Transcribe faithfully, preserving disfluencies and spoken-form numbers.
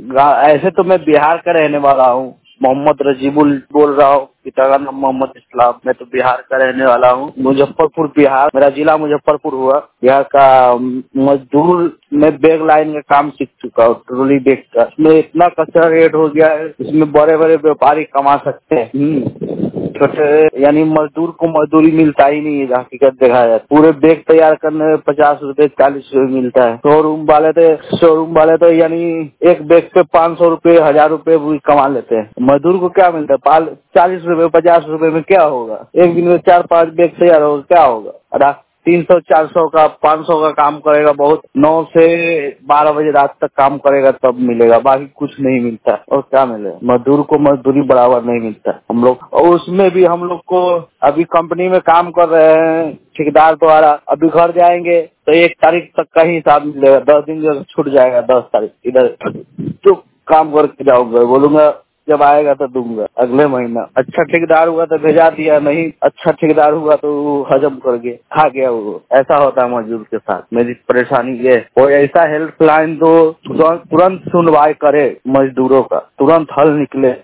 ऐसे तो मैं बिहार का रहने वाला हूँ, मोहम्मद रजीबुल बोल रहा हूँ, पिता का नाम मोहम्मद इस्लाम। मैं तो बिहार का रहने वाला हूँ, मुजफ्फरपुर बिहार, मेरा जिला मुजफ्फरपुर हुआ। बिहार का मजदूर में बैग लाइन का काम सीख चुका हूँ, ट्रोली बैग का। इसमें इतना कचरा रेट हो गया है, इसमें बड़े बड़े व्यापारी कमा सकते हैं, छोटे यानी मजदूर को मजदूरी मिलता ही नहीं है। हकीकत देखा जाए पूरे बैग तैयार करने में पचास रूपए चालीस रूपए मिलता है। शोरूम वाले तो शोरूम वाले तो यानी एक बैग पे पाँच सौ रूपये हजार रूपये भी कमा लेते हैं। मजदूर को क्या मिलता है? चालीस रूपये पचास रूपये में क्या होगा? एक दिन में चार पांच बैग तैयार होगा, क्या होगा? अरे तीन सौ चार सौ का पाँच सौ का काम करेगा, बहुत नौ से बारह बजे रात तक काम करेगा तब मिलेगा, बाकी कुछ नहीं मिलता। और क्या मिलेगा? मजदूर को मजदूरी बराबर नहीं मिलता हम लोग। और उसमें भी हम लोग को अभी कंपनी में काम कर रहे हैं ठेकेदार द्वारा, अभी घर जाएंगे तो एक तारीख तक का ही हिसाब मिलेगा, दस दिन जो छूट जाएगा, दस तारीख इधर तो काम करके जाऊंगा, बोलूंगा जब आएगा तो दूंगा अगले महीना। अच्छा ठेकेदार हुआ तो भेजा दिया, नहीं अच्छा ठेकेदार हुआ तो हजम कर गया, खा गया वो। ऐसा होता है मजदूर के साथ। मेरी परेशानी ये कोई ऐसा हेल्पलाइन दो तुरंत सुनवाई करे, मजदूरों का तुरंत हल निकले।